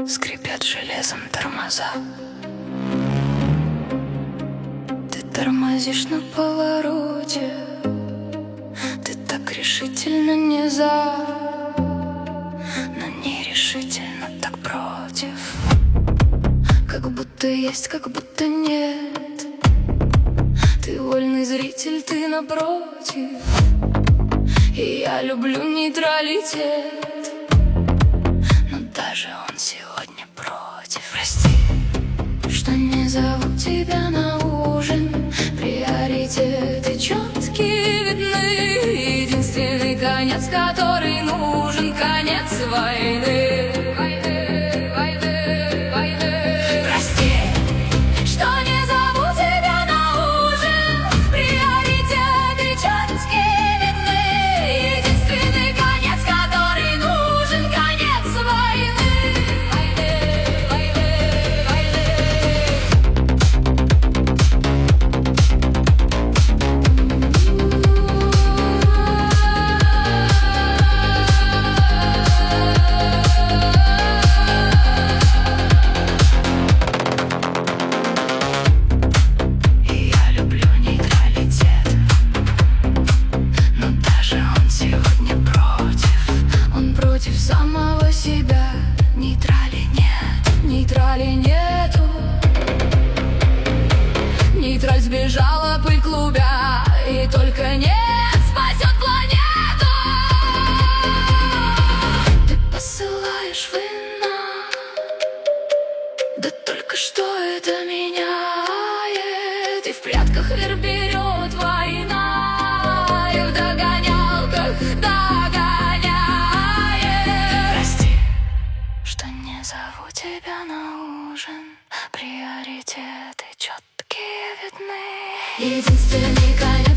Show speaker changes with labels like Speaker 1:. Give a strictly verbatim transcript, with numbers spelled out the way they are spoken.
Speaker 1: Скрипят железом тормоза. Ты тормозишь на повороте, ты так решительно не за, но нерешительно так против. Как будто есть, как будто нет. Ты вольный зритель, ты напротив. И я люблю нейтралитет, но даже он сегодня против. Прости, что не зову тебя на ужин. Приоритеты четкие видны. Единственный конец, который нужен, конец войны. Самого себя. Нейтрали нет, нейтрали нету. Нейтраль сбежала, пыль клубя, и только нет спасет планету. Ты посылаешь вина, да только что это меняет. И в прятках вверх берет война, и в догонялках зову тебя на ужин. Приоритеты четкие видны. Единственный конец.